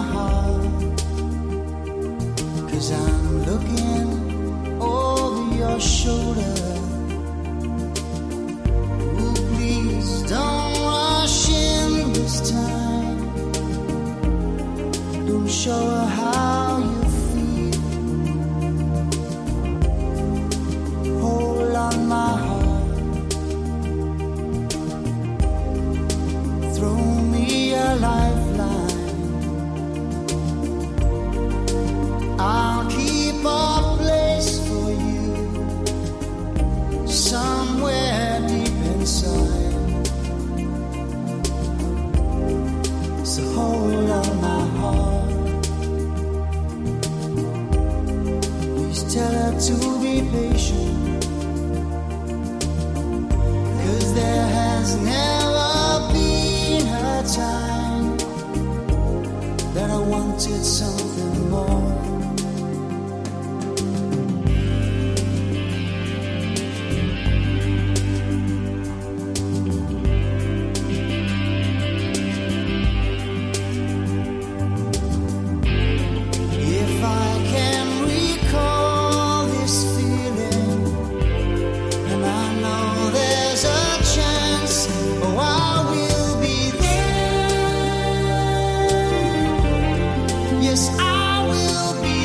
heart, 'cause I'm looking over your shoulder. Ooh, please don't rush in this time. Don't show her how you feel. Hold on my heart. Throw me a lifeline. I'll keep a place for you somewhere deep inside. So hold on my heart. Please tell her to be patient, 'cause there has never been a time that I wanted something more. If I can recall this feeling, and I know there's a chance, oh, I will be there. Yes, I will be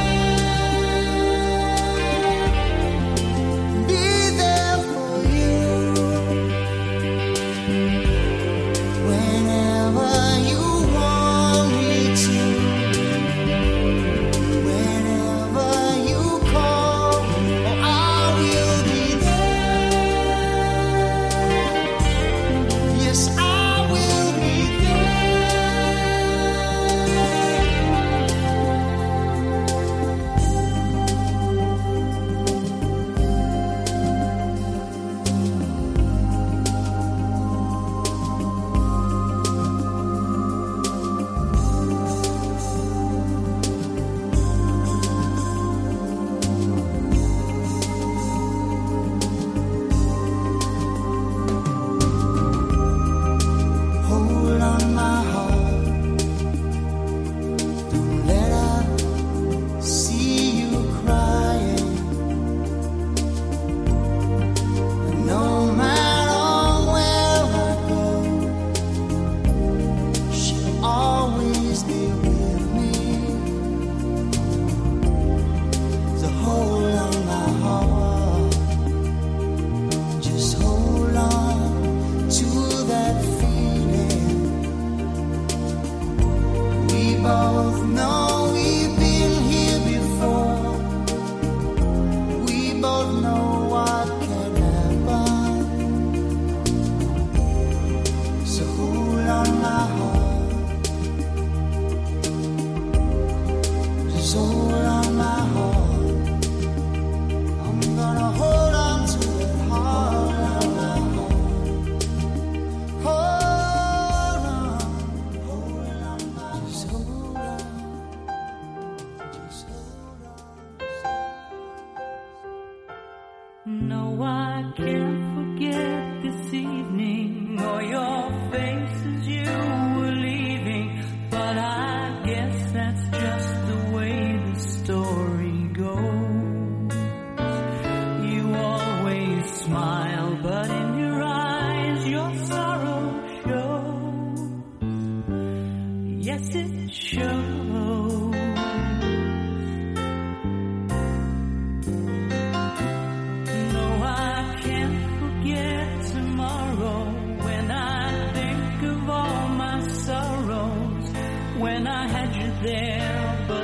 there. Be there for you whenever you want me to. Whenever you call, oh, I will be there. Yes, I will be hold on my heart. Don't let her see you crying. And no matter where I go, she'll always be with me. So hold on my heart. Just hold on to that feeling. We both know we've been here before. We both know what can happen. So hold on my heart. Just hold on my heart. I'm gonna hold on to it hard. Hold on my heart. Hold on. Hold on my heart. Just hold on. Just hold on. No, I can't forget this evening or your face as you were leaving, but I guess that's just the way the story goes. You always smile, but in your eyes your sorrow shows. Yes, it shows. No, I can't forget tomorrow when I think of all my sorrows. When I had you there, but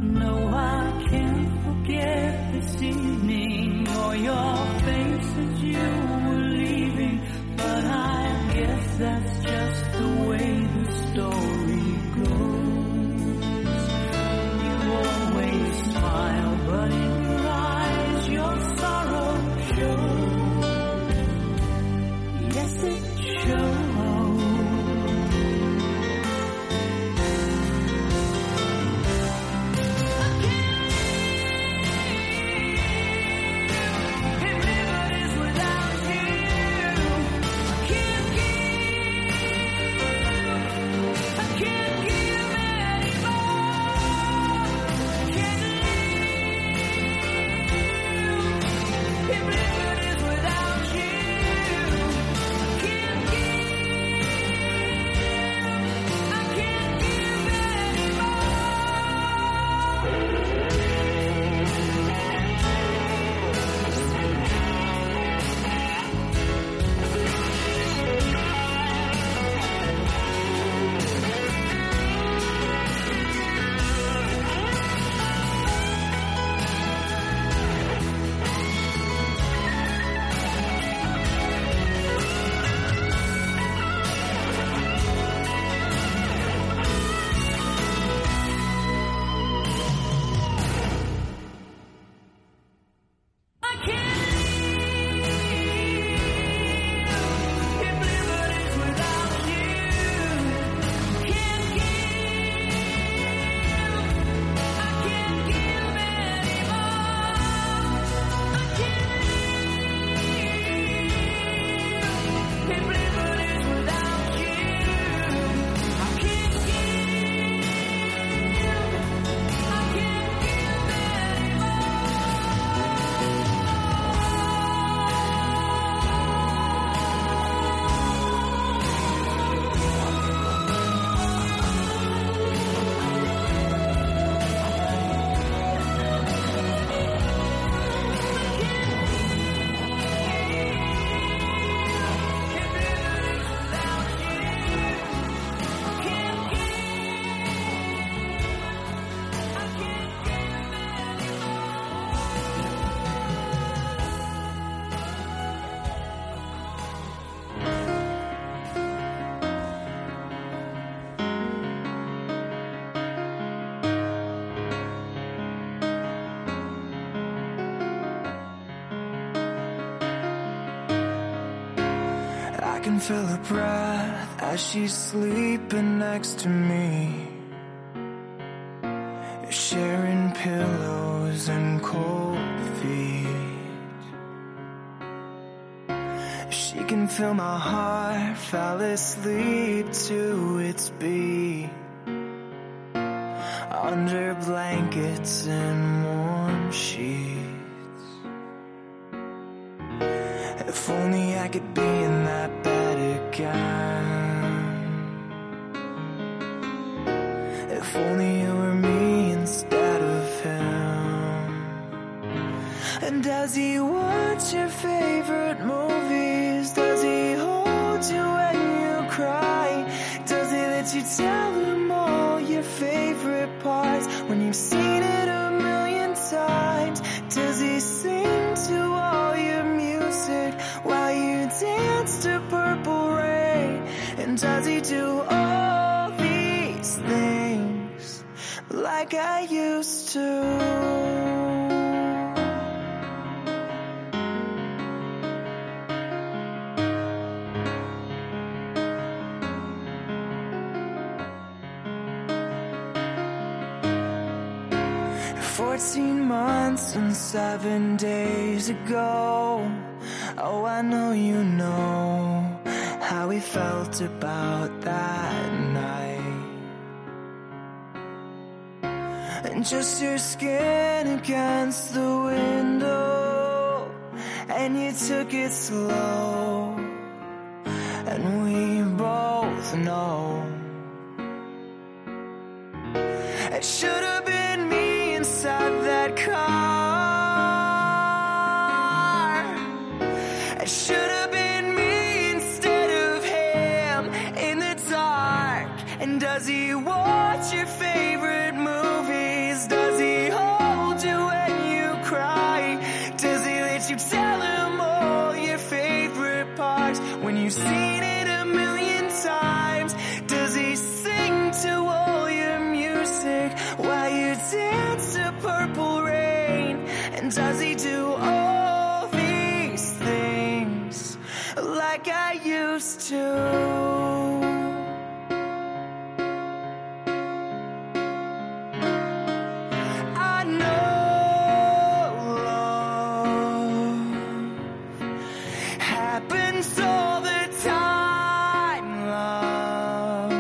No, I can't forget this evening or your face as you were leaving, but I guess that's just the way the story goes. You always smile, but in your eyes your sorrow shows. Yes, it shows. I can feel her breath as she's sleeping next to me, sharing pillows and cold feet. She can feel my heart fall asleep to its beat, under blankets and warm sheets. If only I could be in that bed again. If only you were me instead of him. And does he watch your favorite movies? Does he hold you when you cry? Does he let you tell him all your favorite parts when you've seen it a million times? Does he sing to all your music while you dance to Purple Rain? And does he do all these things like I used to? "14 months and 7 days ago, oh, I know you know how we felt about that night. And just your skin against the window, and you took it slow, and we both know it should have been me inside that car. It should have been me instead of him in the dark. And does he watch your favorite movies? Does does he do all these things like I used to? I know love happens all the time, love.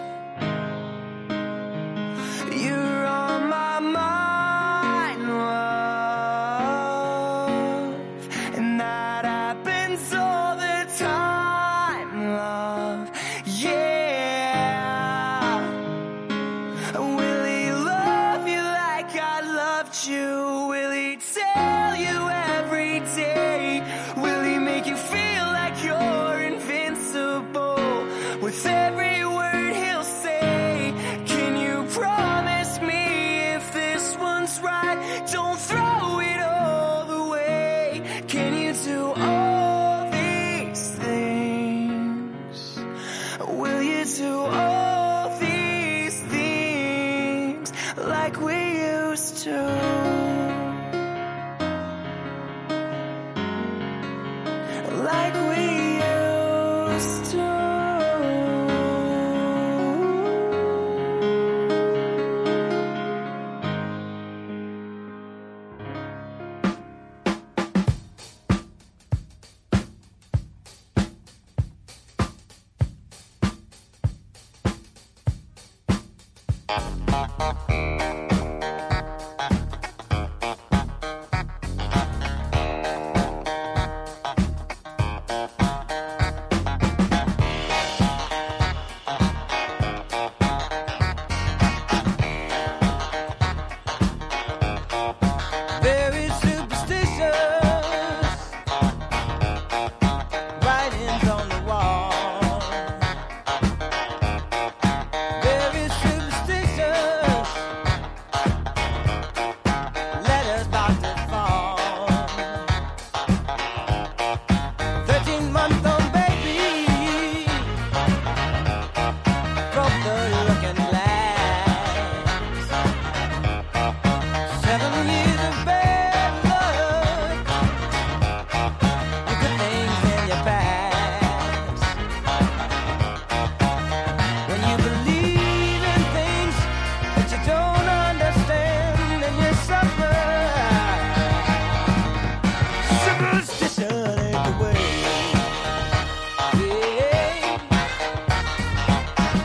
You're on my mind, love. And that happens all the time, love. Yeah. Will he love you like I loved you? Will he tell you every day? Will he make you feel like you're invincible with every word he'll say? Can you promise me if this one's right, don't throw it all away? Can you do all these things? Will you do all these things like we used to? Like we used to. Very superstitious writings on the wall. Very superstitious letters about to fall. 13-month-old baby broke the looking glass. 7 years of bad luck, the good things in your past. When you believe in things that you don't understand, and you suffer. Superstition ain't the way.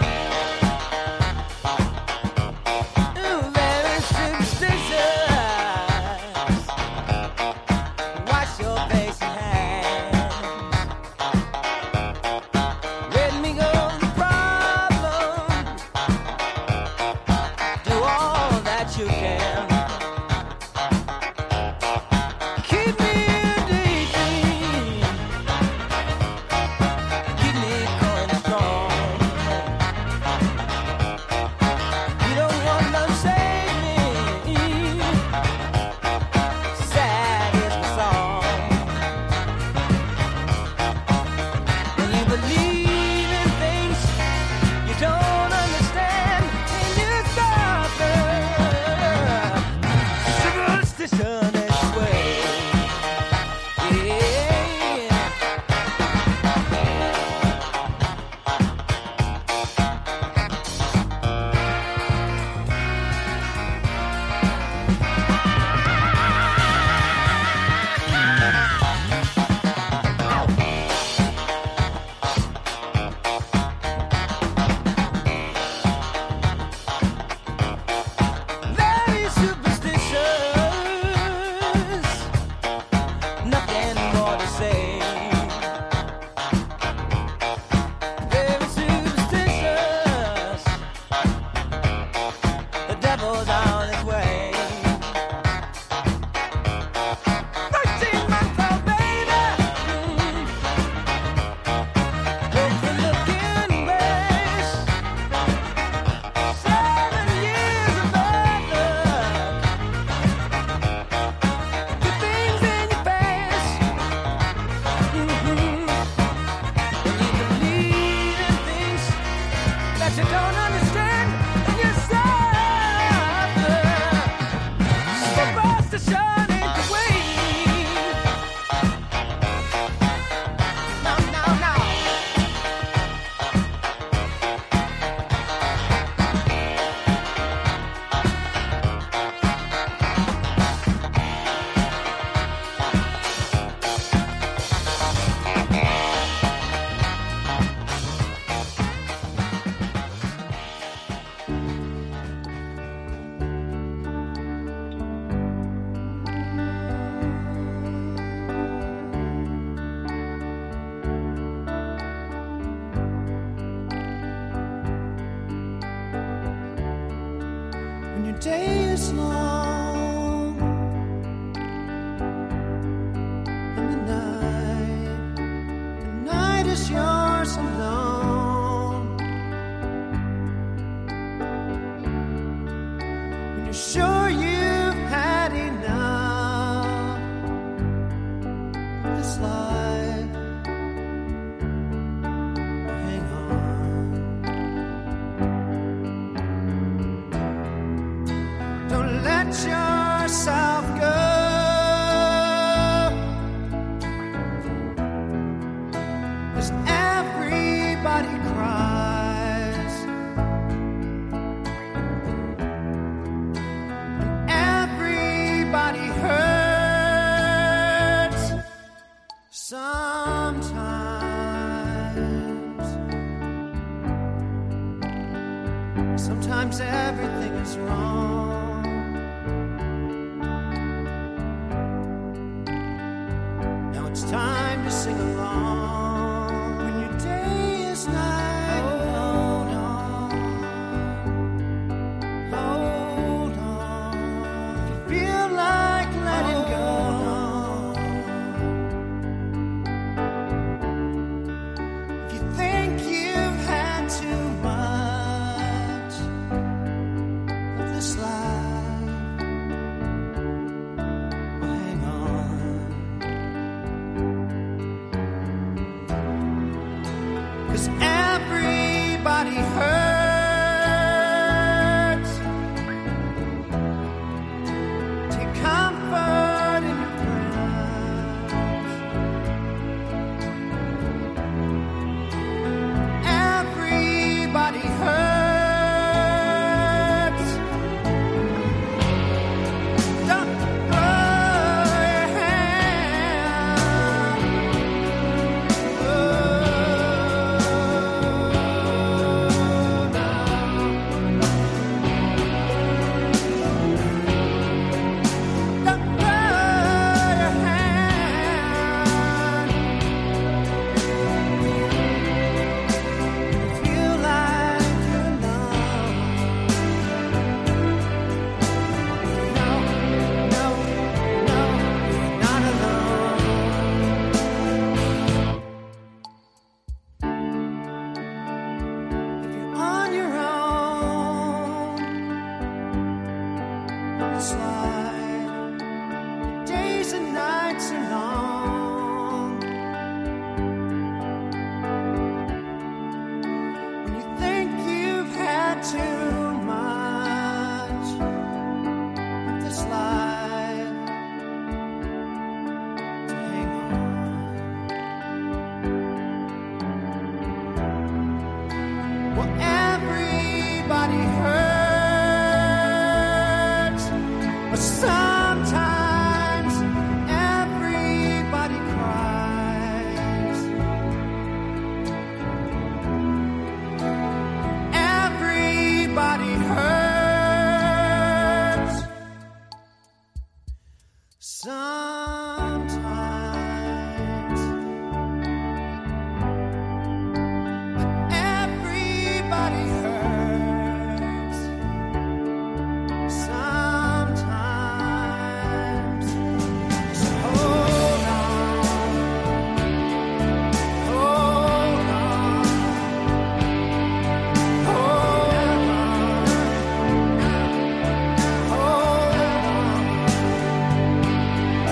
Yeah. Ooh, very superstitious. day is long and the night is yours alone. When you're sure you've had enough of this life, hang on. Don't let yourself go. 'Cause everybody cries and everybody hurts sometimes. Sometimes everything is wrong. Now it's time to sing along. When your day is night, hold on, hold on. If you feel like letting go, if you think you've had too much of this life, well, hang on. 'Cause everybody hurts. Take comfort in your prayers. Everybody hurts. Don't throw your hand. Don't throw your hand. Feel like you're alone. No, no, no, you're not alone. If you're on your own on this life, your days and nights are long. When you think you've had too much of this life, to hang on. Well, everybody hurts, but sometimes everybody cries. Everybody hurts sometimes. Everybody hurts sometimes. So hold on, hold on, hold on, hold on.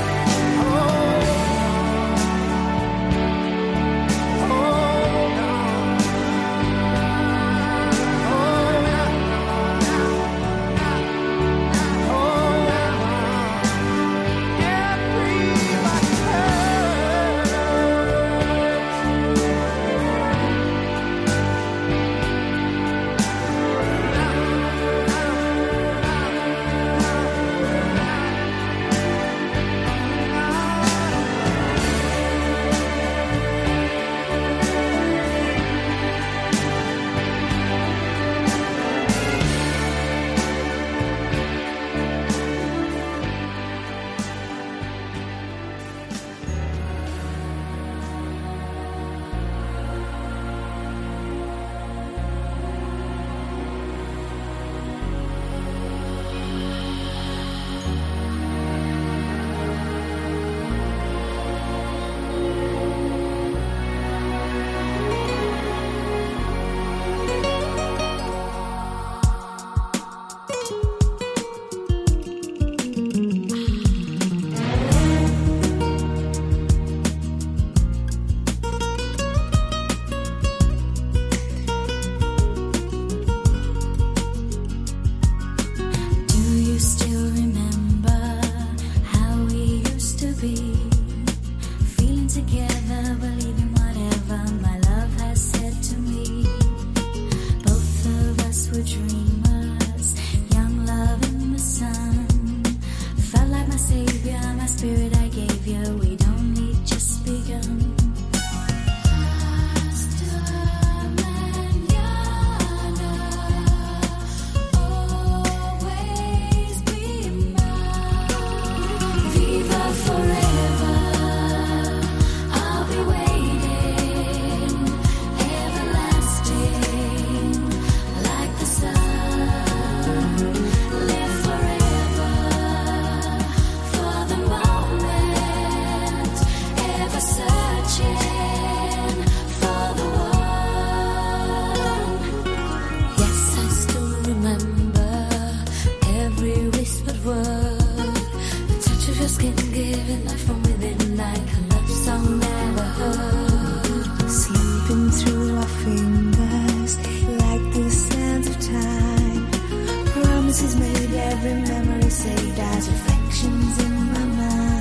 just can't give it life from within like a love song never heard. Slipping through our fingers like the sands of time. Promises made, every memory saved as reflections in my mind.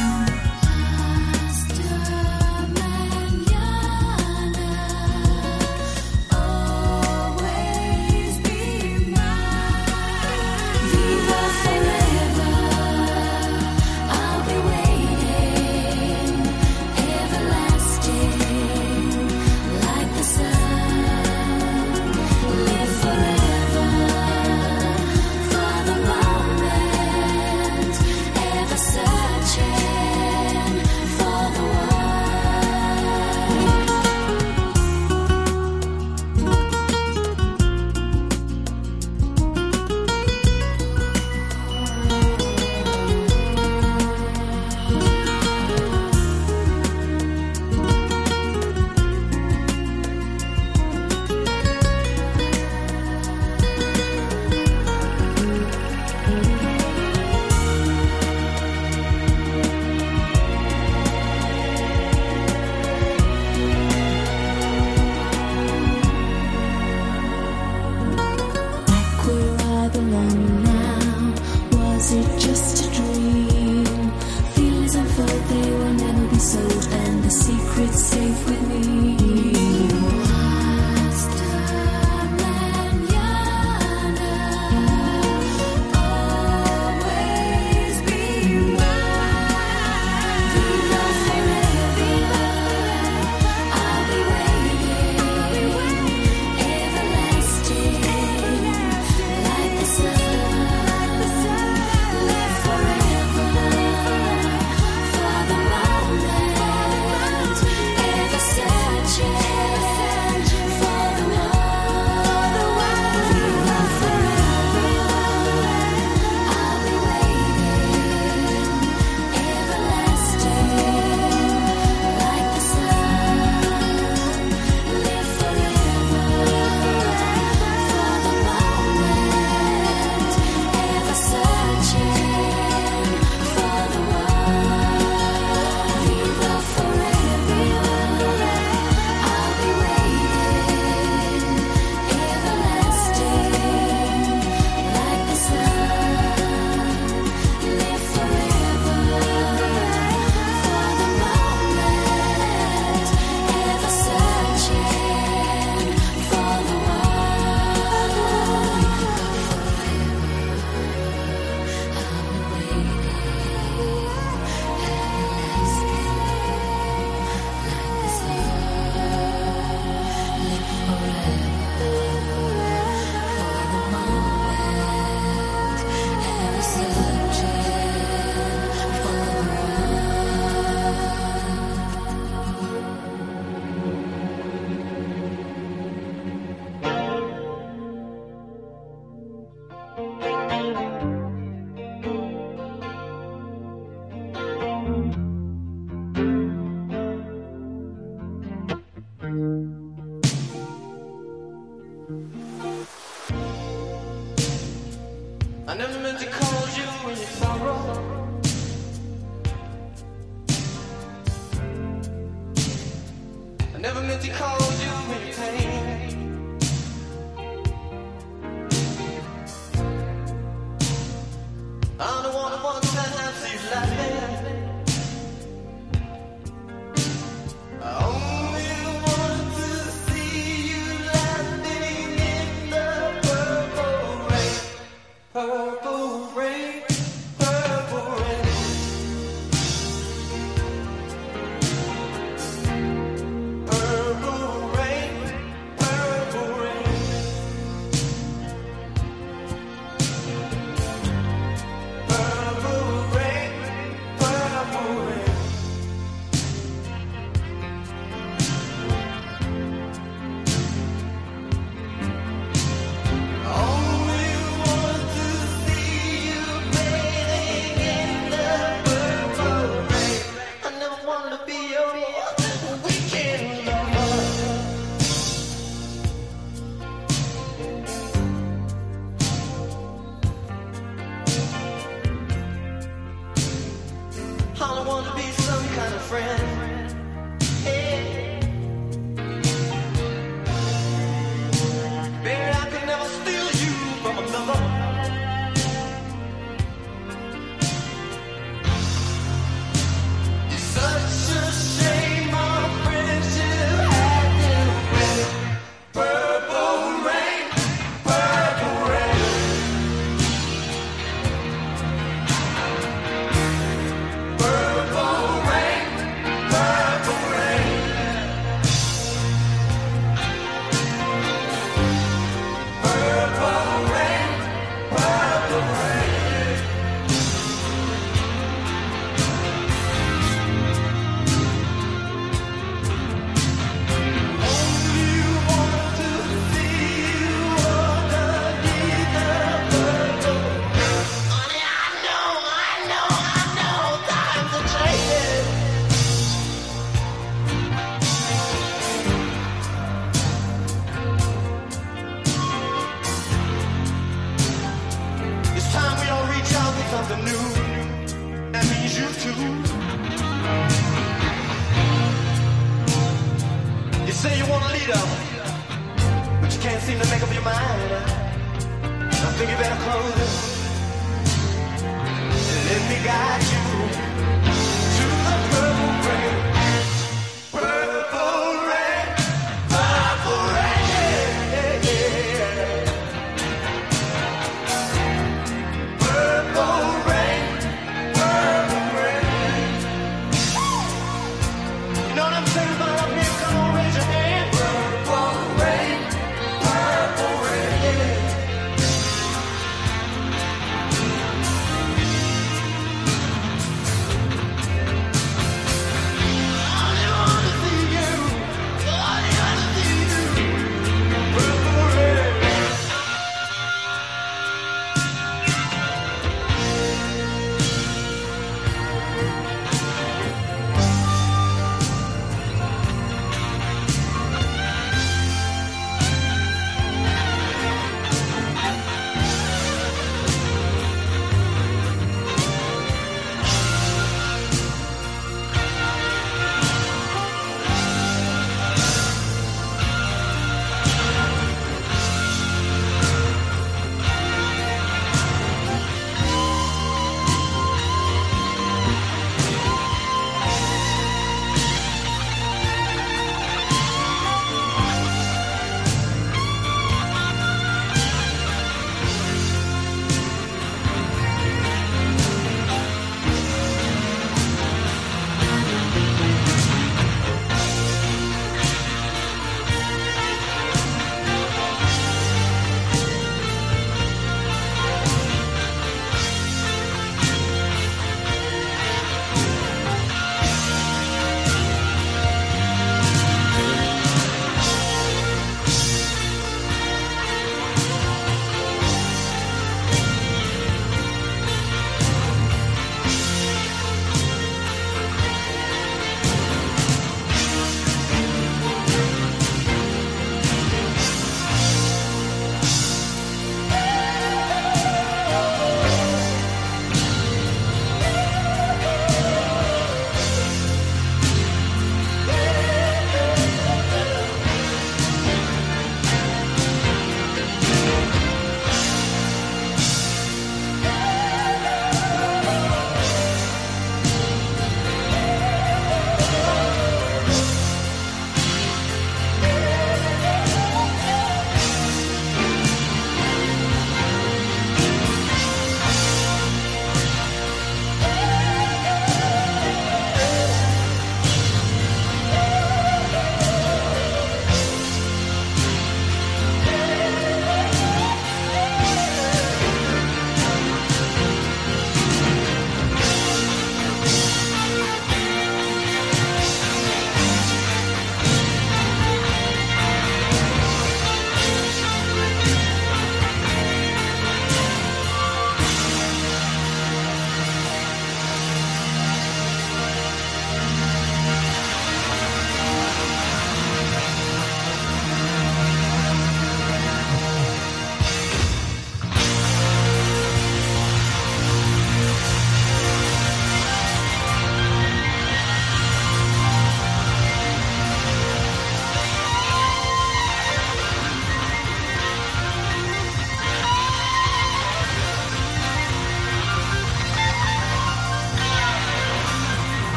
I never meant to call you in your sorrow. I never meant to call you in your pain. I don't want to have you laughing. I only want to see you laughing in the purple rain. Purple rain, purple rain. Purple All I want to be some kind of friend. Hey. Baby, I could never steal you from another. It's such a shame our friendship had to end. Purple rain, purple rain. Purple rain, purple rain. Purple rain, purple rain. Only want to see you underneath the purple. Honey, I know, times are changing. It's time we all reach out to something new. That means you too. You say you want a leader, but you can't seem to make up your mind. I think you better close it and let me guide you to the purple rain. Purple rain, purple rain. Purple rain, purple rain. You know what I'm saying about up here? Come on, raise your hand. Purple rain, purple rain.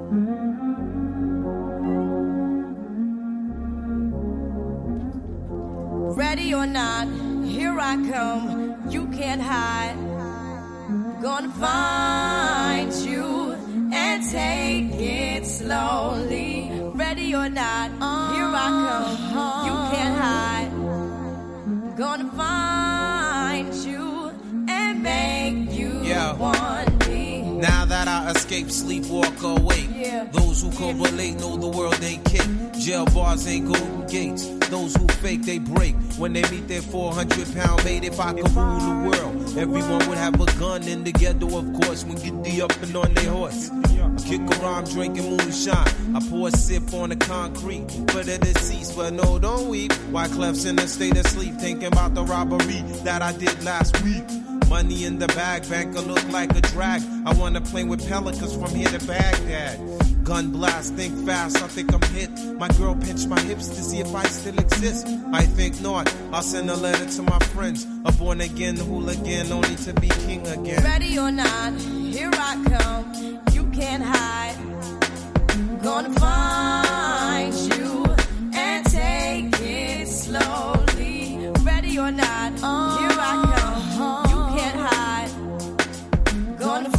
Ready or not, here I come, you can't hide. Gonna find you and take it slowly. Ready or not, here I come, you can't hide. Gonna find you and make you want me. Now that I escape, sleep, walk awake. Those who correlate know the world ain't kick. Jail bars ain't golden gates. Those who fake, they break. When they meet their 400-pound mate, if I could rule the world, everyone would have a gun in the ghetto, of course, when get the up and on their horse. Kick around drinking moonshine. I pour a sip on the concrete for the deceased, but no, don't weep. Wyclef's in a state of sleep, thinking about the robbery that I did last week. Money in the bag, banker look like a drag. I wanna play with pelicans from here to Baghdad. Gun blast, think fast, I think I'm hit. My girl pinched my hips to see if I still exist. I think not, I'll send a letter to my friends. A born again hooligan, only to be king again. Ready or not, here I come, you can't hide. Gonna find you and take it slowly. Ready or not, here I come, you can't hide. Gonna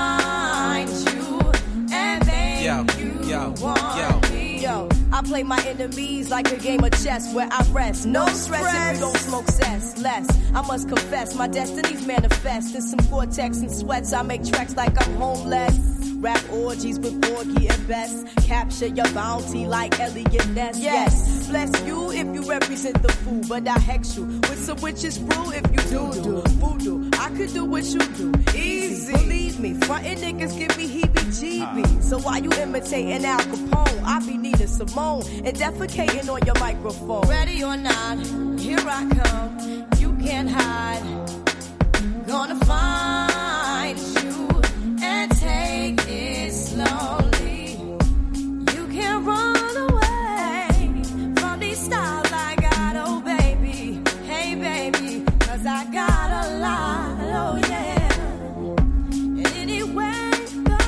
find you and make you want me. Yo, I play my enemies like a game of chess where I rest. No stress if you don't smoke cess. Less, I must confess, my destinies manifest. In some Gore-Tex and sweats, I make tracks like I'm homeless. Rap orgies with Borgie and Best. Capture your bounty like Elliot Ness. Yes, bless you if you represent the fool, but I hex you with some witches brew if you do voodoo. I could do what you do, easy. Believe me, frontin' niggas give me heebie-jeebies. So while you imitating Al Capone, I be needing Simone and defecating on your microphone. Ready or not, here I come, you can't hide. Gonna find you and take it slowly. You can't run away from these styles I got, oh baby. Hey baby, 'cause I got a lot, oh yeah. And anywhere you go,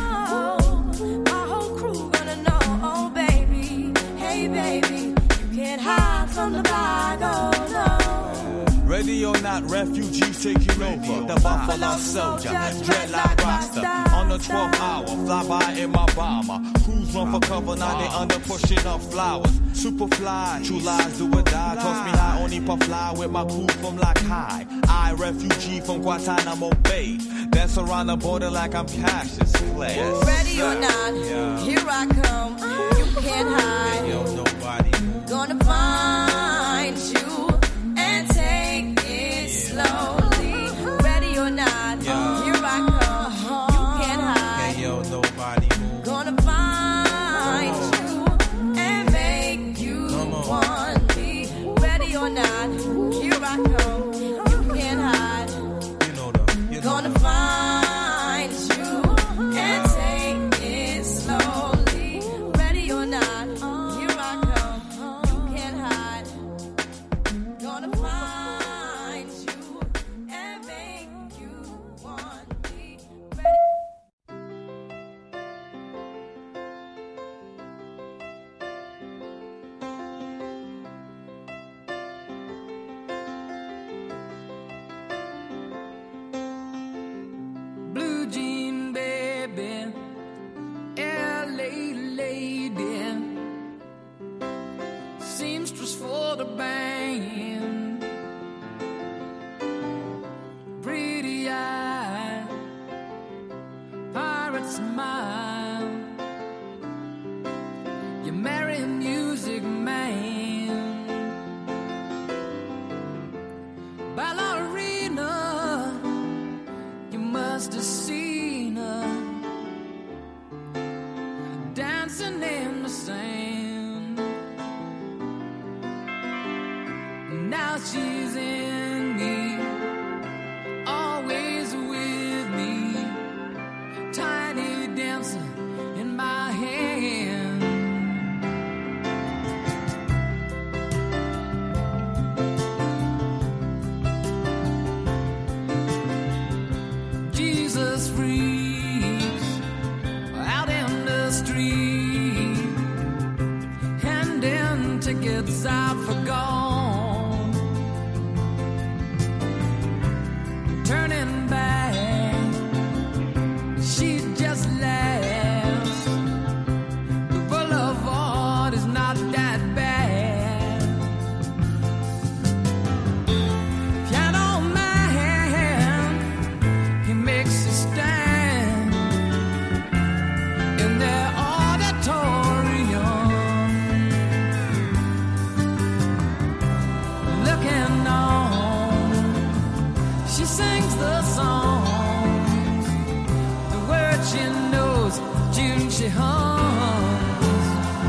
my whole crew gonna know, oh baby. Hey baby, you can't hide from the bag, oh no. Ready or not, refugees taking over. The Buffalo Soldier, dreadlock roster. On the 12th hour, fly by in my bomber. Crews run for cover, now they under pushing up flowers. Superfly, true lies do or die. Toss me high, only puff fly with my crew from Lock High. I, refugee from Guantanamo Bay. Dance around the border like I'm Cassius Clay. Yes, ready or not, here I come. You can't hide. Yo, nobody. Gonna find you and take it slowly. Ready or not, here I come. You can't hide. Hey, yo, nobody move. Gonna find you and make you want me. Ready or not, here I come. You can't hide. Gonna find you and take it slowly. Ready or not, here I come. You can't hide. Gonna find you and make you want me. Ready. Blue jean baby, LA lady, seamstress for the band, pretty eye, pirate smile, you marry a music man, ballerina, you must have seen her dancing in the sand. Now she's in me, always with me, tiny dancer in my hand. Jesus freaks out in the street. tickets I've forgone. Turning back, she just laughs. The boulevard is not that bad. Piano man, he makes a stand in their auditorium. Looking on, she sings the songs, the words she knows, tune she hums.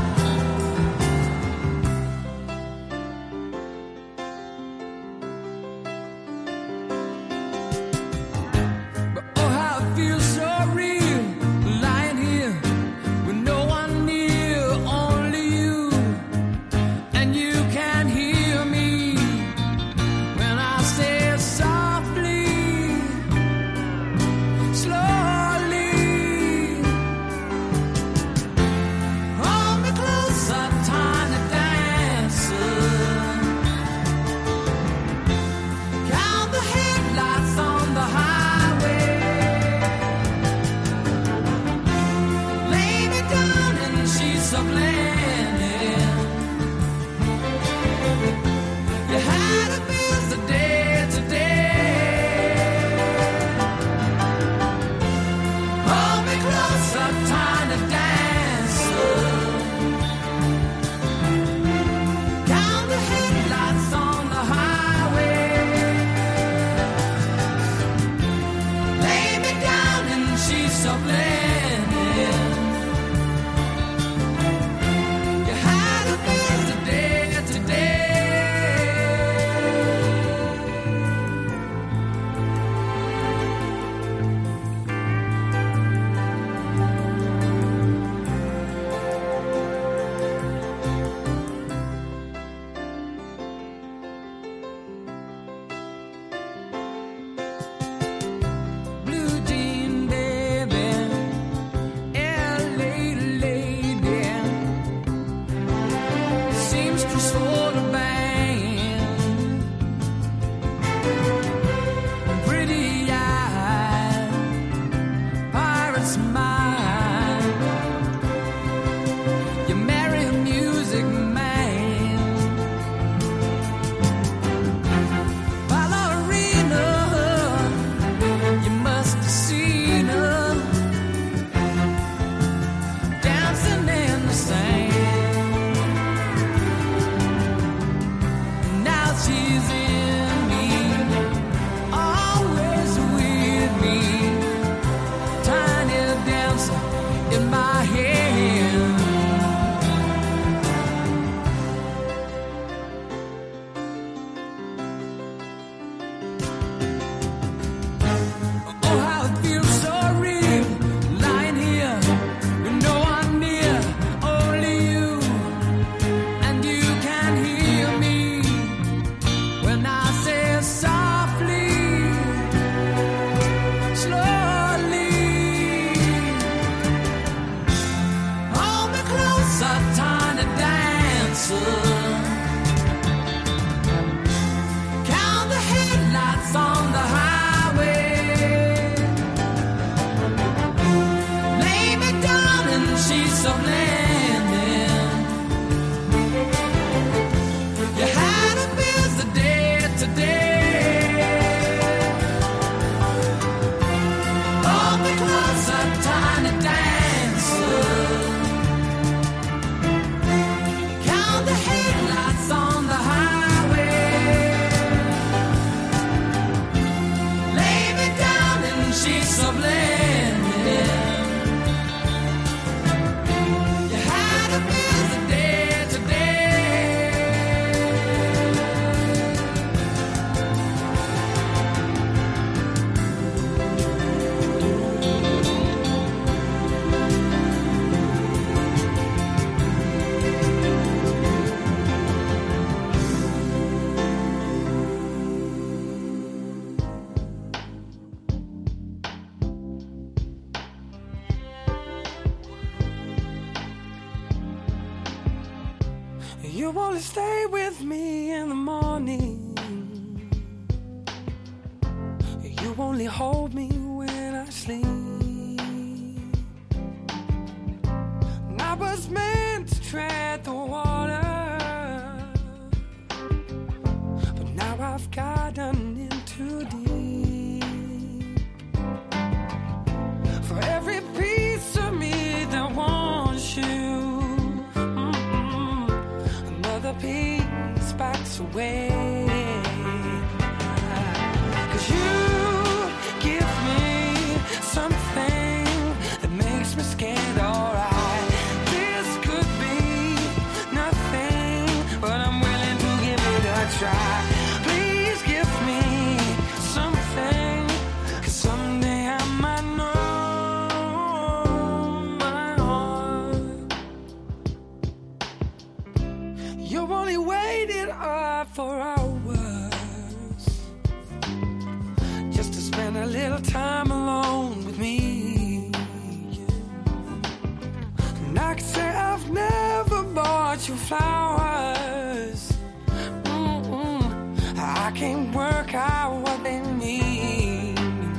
But oh, how it feels so real, lying here with no one near, only you, and you can hear me when I say softly, slowly. Hold me closer, tiny dancer. Count the headlights on the highway. Lay me down in sheets of linen. You had a busy day today. Hold me closer, tiny dancer. Count the headlights on the highway. Lay me down in sheets of linen. You had a busy day today. Blue jean baby, LA lady, seamstress for the band, pretty eyes, pirate smile. You marry a music man, ballerina. You must have seen her dancing in the sand. Now she's in me, always with me. Tiny dancer in my hand. Oh, how it feels so real, lying here with no one near, only you, and you can hear me when I say softly, slowly. Hold me closer, tiny dancer. Count the headlights on the highway. Lay me down in sheets of linen. You had a busy day today. Hold me closer, tiny dancer. Count the headlights You only stay with me in the morning. You only hold me when I sleep. And I was meant to tread the water, but now I've gotten in too deep. For every piece of me that wants you, another piece backs away. 'Cause you give me something that makes me scared, alright. This could be nothing, but I'm willing to give it a try. Please give me something, 'cause someday I might know my heart. You only waited up for hours just to spend a little time alone with me. And I can say I've never bought you flowers. I can't work out what they mean.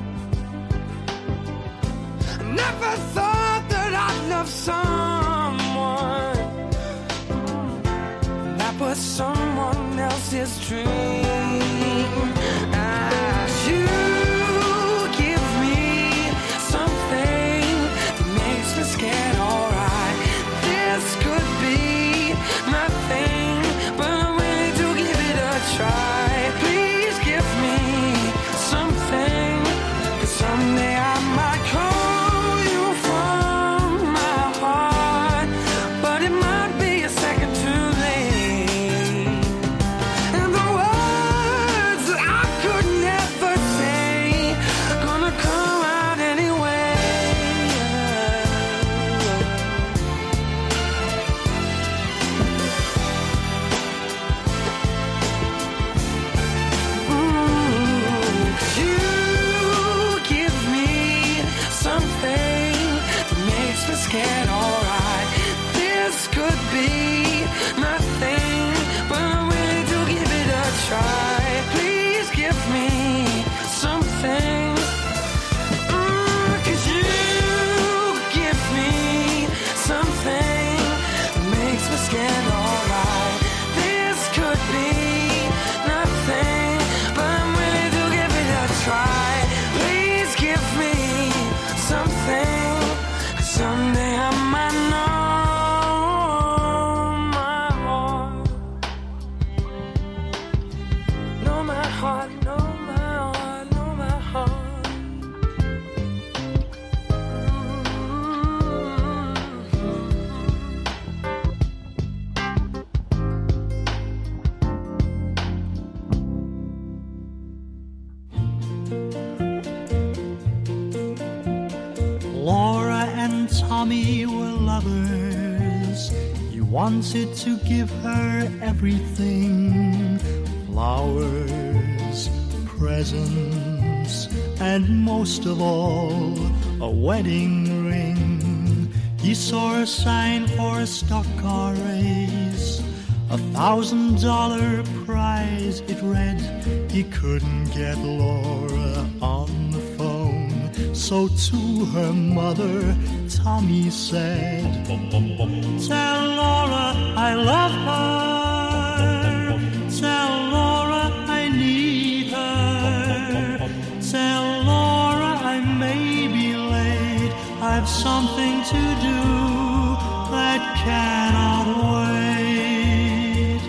I never thought that I'd love someone that was someone else's dream. You give me something that makes me scared, alright. This could be nothing, but I'm willing to give it a try. Please give me something, 'cause someday I might call you from my heart, but it might be a second too late. And the words that I could never say gonna come out anyway. You give me something that makes me scared, alright. This could be nothing, but I'm willing to give it a try. Please give me something, 'cause you give me something that makes me scared, alright. This could be nothing, but I'm willing to give it a try. Please give me something, 'cause someday I might know my heart. Know my heart, know my heart, know my heart. Laura and Tommy were lovers. He wanted to give her everything: flowers, presents, and most of all, a wedding ring. He saw a sign for a stock car race, $1,000 prize, it read. He couldn't get Laura on the phone, so to her mother, Tommy said, "Tell Laura I love her. Tell Laura I need her. Tell Laura I may be late. I've something to do that cannot wait."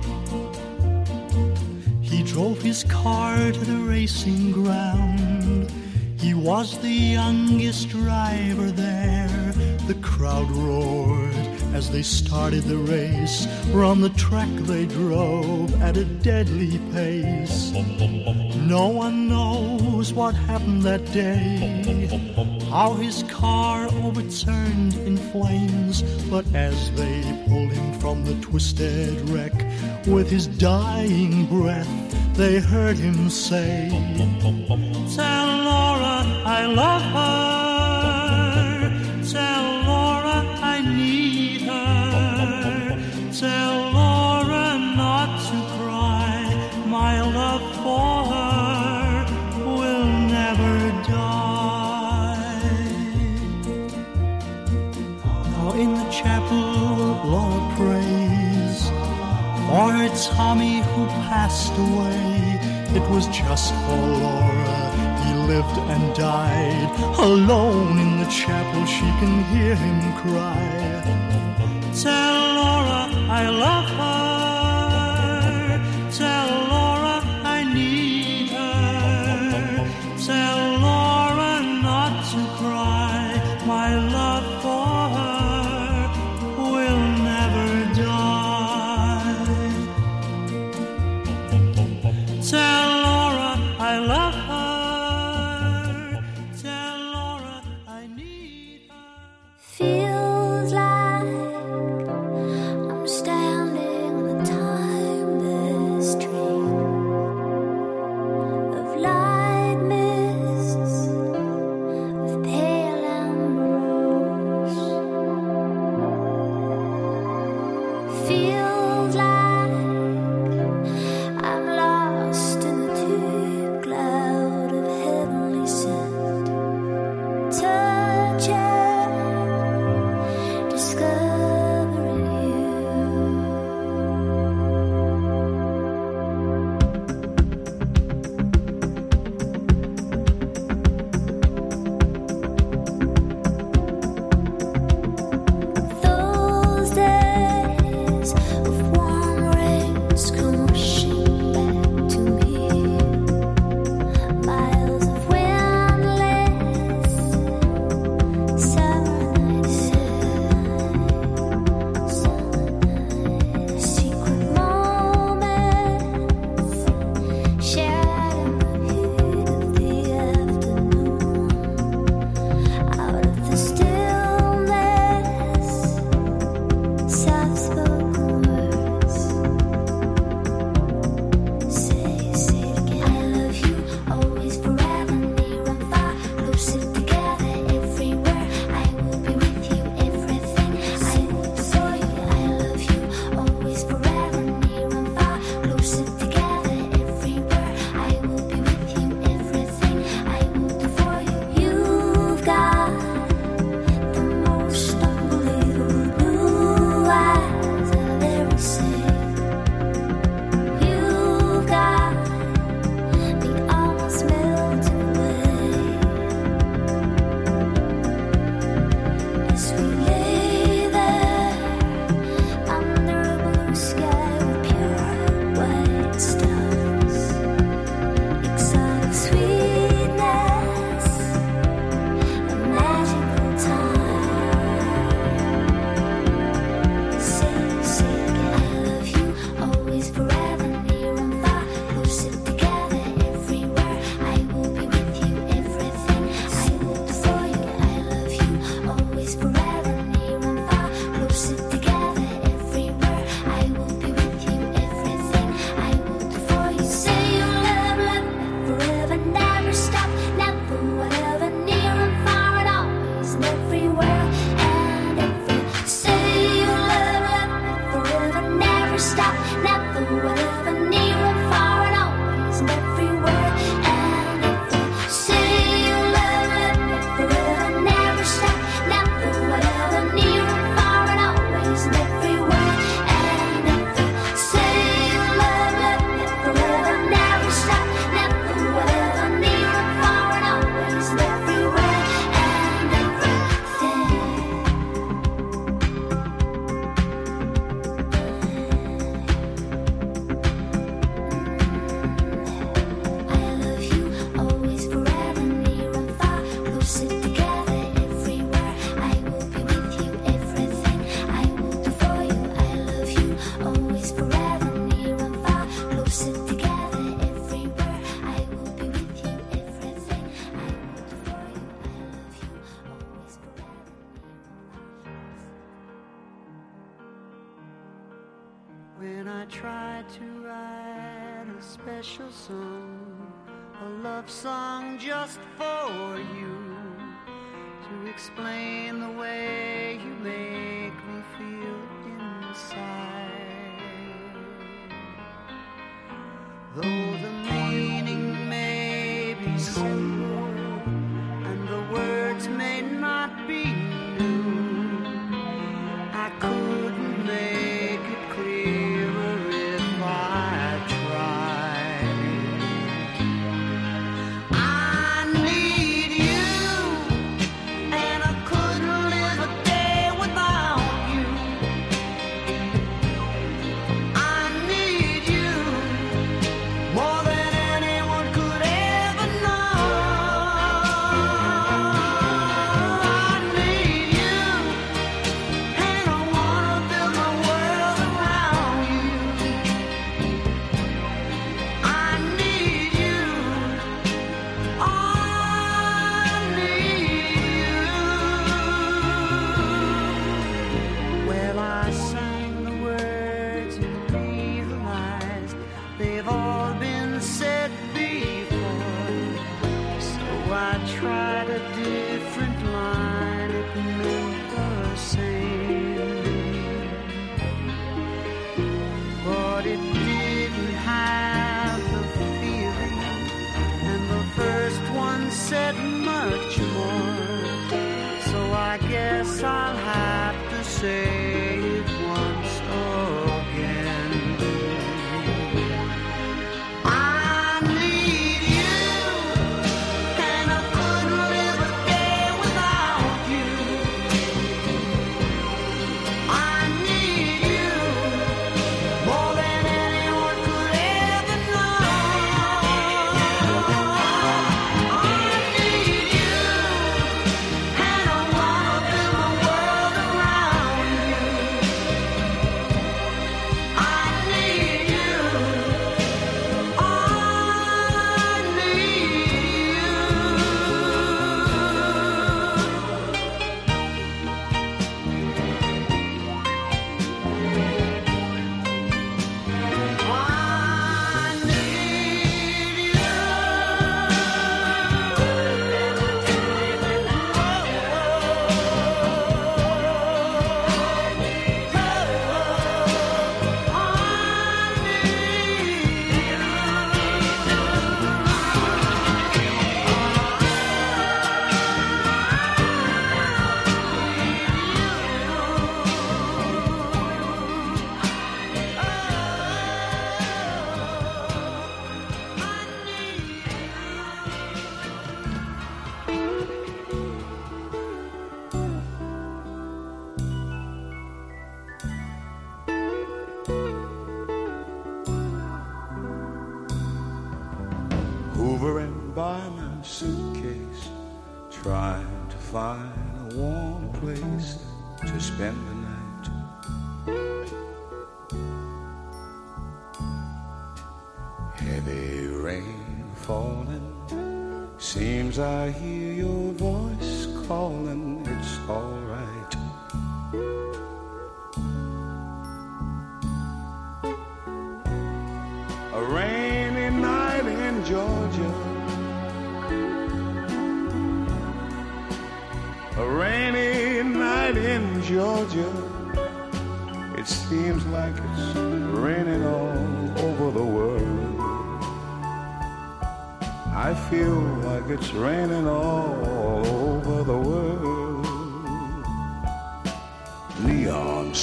He drove his car to the racing ground. He was the youngest driver there. The crowd roared as they started the race. From the track they drove at a deadly pace. No one knows what happened that day, how his car overturned in flames. But as they pulled him from the twisted wreck, with his dying breath, they heard him say, "Tell Laura I love her. Tell Laura I need her. Tell Laura in the chapel blow a praise for Tommy who passed away. It was just for Laura. He lived and died alone in the chapel. She can hear him cry. Tell Laura I love her. Tell Laura I need her. Tell Laura not to cry. My love for her will never die. Tell Laura I love her. Tell Laura I need her. Feels like I'm standing on the timeless stream of light mists, of pale ambrose. Feels like I'm lost in the deep cloud of heavenly scent. Touching, discovering you. Those days of warm rains come rushing back to me. Miles of windless summer nights, secret moments shared in the heat of the afternoon. Out of the stillness, soft-spoken words. Say it again. I love you, always, forever, near and far, closer together, everywhere. I will be with you, everything. I will do for you. I love you, always, forever, near and far, closer together, everywhere. I will be with you, everything. I will do for you. You've got the most unbelievable blue eyes I've ever seen. You've got me almost melting away as we lay there under a blue sky with pure white stars. Exotic sweetness, a magical time. Say it again. I love you, always, forever, near and far, closer together, everywhere. I will be with you, everything. I will do for you. I love you, always, forever, near and far, closer together, everywhere. I will be with you, everything. I will do for you. Say you love me forever, never stop, never, whatever, near and far, and always, and everywhere, and every. Say you love me forever, never stop, never, whatever, near and far, and always, and everywhere, and every. Say you love me forever, never stop, never, whatever, near and far, and always, and everywhere, and every. Say you love me forever, never stop, never, whatever, near and far, and always, and everywhere, and everything. I love you, always, forever, near and far, closer together, everywhere. I will be with you, everything. I will do for you. I love you, always, forever, near and far, closer together, everywhere. I will be with you, everything. I will do for you. I love you, always, forever, When I tried to write a special song, a love song just for you, to explain the way you make me feel inside. Though the meaning may be simple and the words may not be new, by my suitcase, trying to find a warm place to spend the night. Heavy rain falling, seems I hear your voice calling, it's all right. A rainy night in Georgia, a rainy night in Georgia. It seems like it's raining all over the world. I feel like it's raining all over the world. Neon